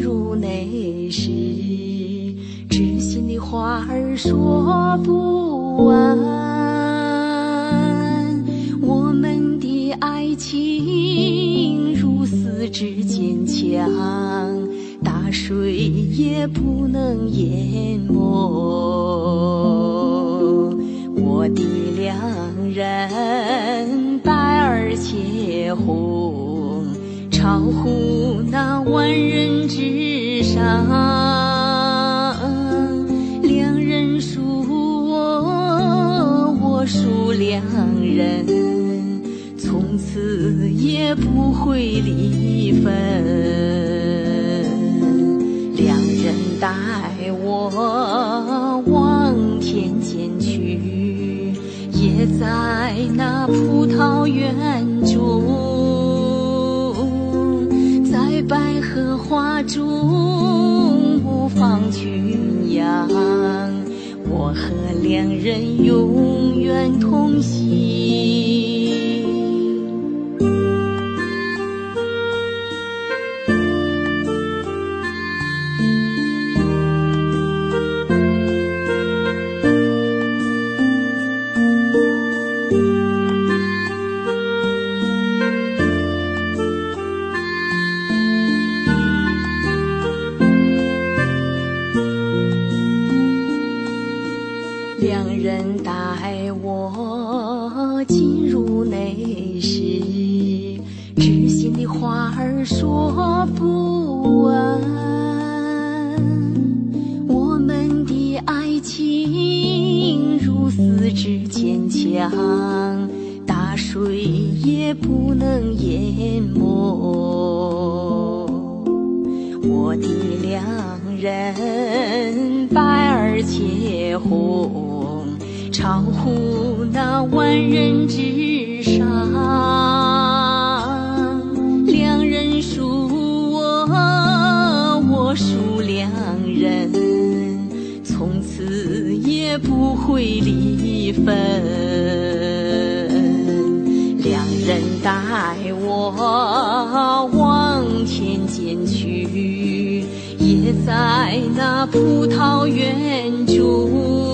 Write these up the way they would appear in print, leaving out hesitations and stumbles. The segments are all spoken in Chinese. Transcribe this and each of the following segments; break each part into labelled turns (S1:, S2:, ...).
S1: 入内室，知心的话儿说不完。我们的爱情如丝之坚强，大水也不能淹没。我的良人白而且红，超乎那万人之上。良人属我，我属良人，从此也不会离分。良人带我往田间去，也在那葡萄园中，在百合花中不放群羊，我和良人永远同行。良人带我进入内室，知心的话儿说不完。我们的爱情如丝之坚强，大水也不能淹没。我的良人白而且红，超乎那万人之上。良人属我，我属良人，从此也不会离分。良人带我往田间去，也在那葡萄园中，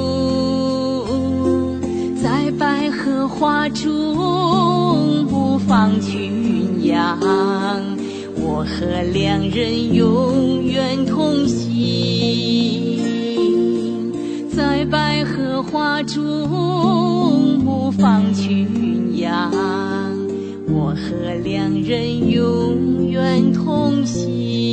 S1: 在百合花中不放群羊，我和良人永远同行。在百合花中不放群羊，我和良人永远同行。